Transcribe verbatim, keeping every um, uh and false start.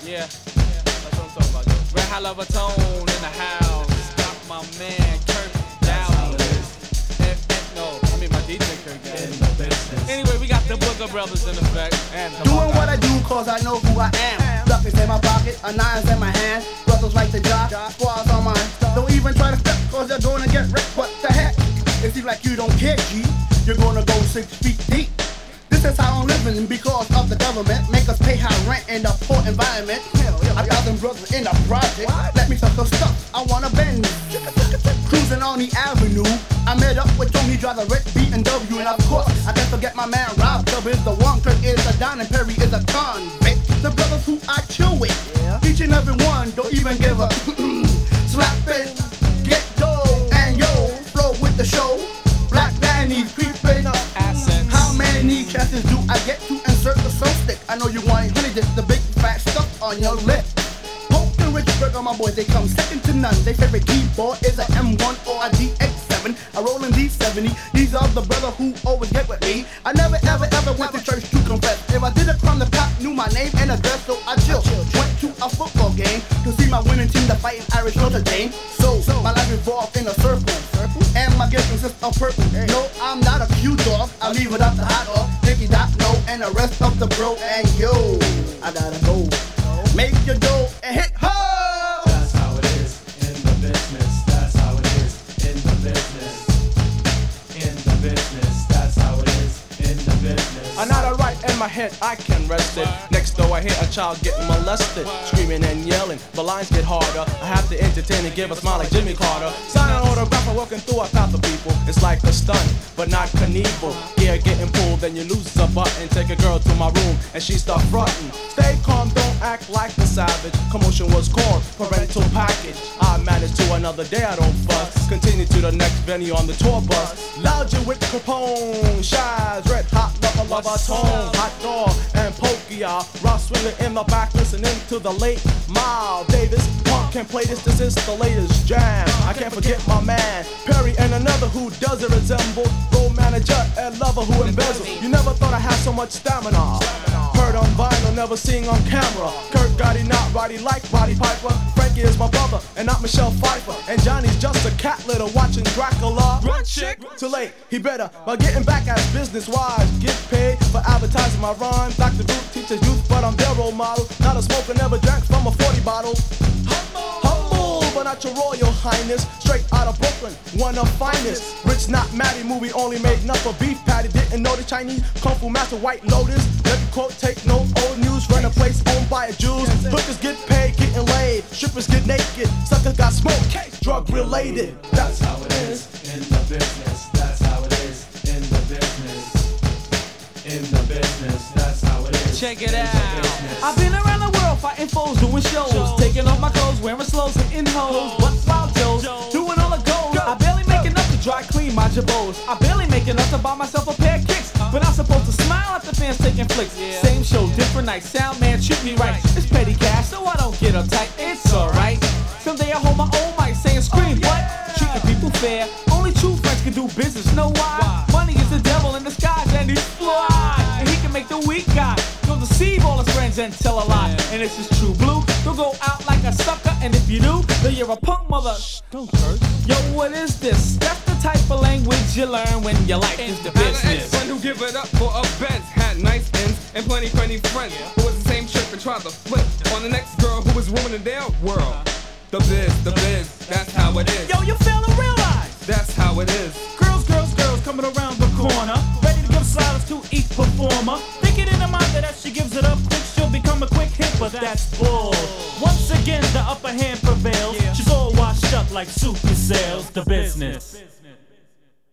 Yeah, that's what I'm talking about. Yo. Red Hot Lover Tone in the house. Got my man Kirk Downey. And, and, no, I mean my D J Kirk Downey. Anyway, we got the Booger Brothers in effect. And doing what I do cause I know who I am. Duckers in my pocket, a nines in my hand. Brothers like the job, squads on mine. Don't even try to step cause they're gonna get wrecked. What the heck? It seems like you don't care, G. You're gonna go six feet deep. This is how I'm living because of the government. Make us pay high rent in a poor environment. A thousand brothers in a project. Let me talk some stuff, I wanna bend. Cruising on the avenue, I met up with Tony, drive the red B M W. And of course, I can't forget my man Rob Dub is the one, Kirk is a Don, and Perry is a convict. The brothers who I chill with, each and every one don't even give a slap it, get dough, and yo, flow with the show. Black Danny's creeping up. How many chances do I get to insert the soul stick? I know you want honey dip, the big fat stuff on your lip. Poke and Richburg on my boys, they come second to none. Their favorite keyboard is a M one or a D X seven. I roll in D seventy. These are the brothers who always get with me. I never ever ever went to church to confess. If I did a crime, the cop knew my name and address, so I chill. Went to a football game to see my winning team, the Fighting Irish Notre Dame. So my life revolved in a circle, and my gift consists of purple. No, I'm not a cute dog. I leave it up to hot dog, Nicky Dot, no, and the rest of the bro. And yo, I gotta go. Make your dough and hit ho! That's how it is in the business. That's how it is in the business. In the business. That's how it is in the business. I'm not alright in my head, I can rest it. Next door I hear a child getting molested, screaming and yelling. The lines get harder. I have to entertain and give a smile like Jimmy Carter. Signing autograph, I'm walking through a path of people. It's like a stunt, but not Knievel. Gear getting pulled, then you lose a button. Take a girl to my room and she start frontin'. Stay calm, don't act like a savage. Commotion was called parental package. I managed to another day, I don't fuss. Continue to the next venue on the tour bus. Lounge with Capone, Shies, Red Hot Lover Lover Tone, Hot Dog and Pokey-Eye. Ross swinging in the back, listening to the late Miles Davis. Punk can play this, this is the latest jam. I can't forget my man Perry and another who doesn't resemble. Role manager and lover who embezzle. You never thought I had so much stamina. Heard on vinyl, never seen on camera. Kirk Gotti, not Roddy like Roddy Piper. Frankie is my brother and not Michelle Pfeiffer. And Johnny's just a cat litter watching Dracula. Run chick, too late, he better. By getting back as business wise, get paid for advertising my rhyme. Doctor Root teaches youth, but I'm their role model. Not a smoker, never drank from a forty bottle. Humble, but not your royal highness. Straight out of Brooklyn, one of finest. Rich Not Matty movie only made enough for beef patty. Didn't know the Chinese Kung Fu Master White Lotus. Every quote, take note, old news. Run a place owned by a Jews. Hookers get paid, getting laid. Strippers get naked. Suckers got smoke, drug related. That's how it is in the business. That's how it is in the business. In the business, that's how it is. Check it out. I've been around the world fighting foes, doing shows, taking off my clothes, wearing slows and in hoes. What's wild Joe's? Doing all the goals. I barely make enough to dry clean my jabos. I barely make enough to buy myself a pair of kicks. But I'm supposed to smile at the fans taking flicks. Same show, different night. Sound man treat me right. It's petty cash, so I don't get uptight. It's alright. Someday I hold my own mic saying scream what? Treating people fair. Only true friends can do business. Know why? Money is the devil in disguise and he's fly. And he can make the weak guy go deceive all his friends and tell a lie. And this is true blue. Don't go out like a sucker. And if you do, then you're a punk mother. Don't curse. Yo, what is this? That's the type of language you learn when your life is the business. Friend who give it up for a Benz, had nice ends and plenty funny friends who was the same trick and tried to flip on the next girl who was ruining their world. The biz, the biz, that's how it is. Yo, you fail to realize That's how it is. girls, girls, girls coming around the corner, ready to give silence to each performer. Thinking in her mind that if she gives it up quick, she'll become a quick hit, but that's bull. Once again, the upper hand prevails. She's all washed up like soup sales. The business.